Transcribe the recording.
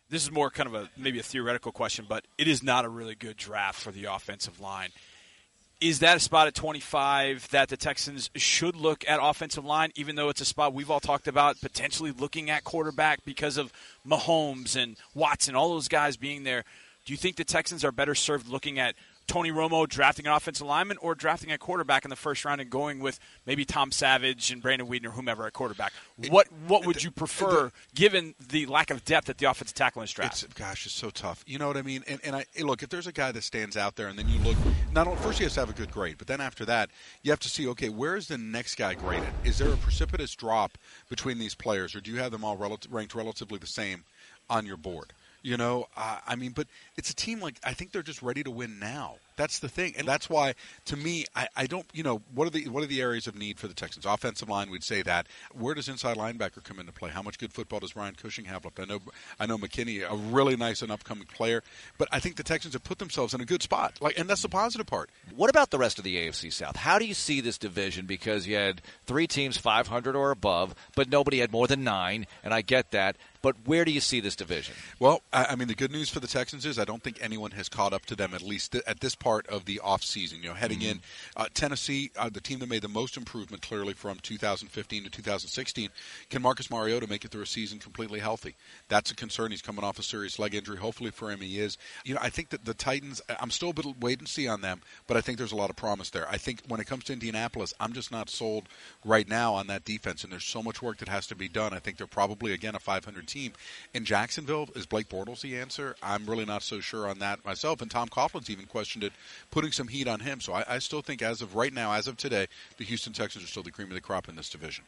this is more kind of maybe a theoretical question, but it is not a really good draft for the offensive line. Is that a spot at 25 that the Texans should look at offensive line, even though it's a spot we've all talked about potentially looking at quarterback because of Mahomes and Watson, all those guys being there? Do you think the Texans are better served looking at Tony Romo drafting an offensive lineman or drafting a quarterback in the first round and going with maybe Tom Savage and Brandon Weeden or whomever at quarterback? What would you prefer given the lack of depth at the offensive tackle in this draft? It's so tough. You know what I mean? And look, if there's a guy that stands out there and then you look, not only first he has to have a good grade, but then after that you have to see, okay, where is the next guy graded? Is there a precipitous drop between these players, or do you have them all ranked relatively the same on your board? You know, but it's a team like, I think they're just ready to win now. That's the thing, and that's why, to me, I don't. You know, what are the areas of need for the Texans? Offensive line, we'd say that. Where does inside linebacker come into play? How much good football does Ryan Cushing have left? I know McKinney, a really nice and upcoming player, but I think the Texans have put themselves in a good spot. And that's the positive part. What about the rest of the AFC South? How do you see this division? Because you had 3 teams 500 or above, but nobody had more than 9, and I get that. But where do you see this division? Well, the good news for the Texans is I don't think anyone has caught up to them, at least at this part of the offseason. You know, heading in, Tennessee, the team that made the most improvement clearly from 2015 to 2016, can Marcus Mariota make it through a season completely healthy? That's a concern. He's coming off a serious leg injury. Hopefully for him he is. You know, I think that the Titans, I'm still a bit wait and see on them, but I think there's a lot of promise there. I think when it comes to Indianapolis, I'm just not sold right now on that defense, and there's so much work that has to be done. I think they're probably, again, a 500 team. In Jacksonville, is Blake Bortles the answer? I'm really not so sure on that myself, and Tom Coughlin's even questioned it, putting some heat on him. So I still think as of right now, as of today, the Houston Texans are still the cream of the crop in this division.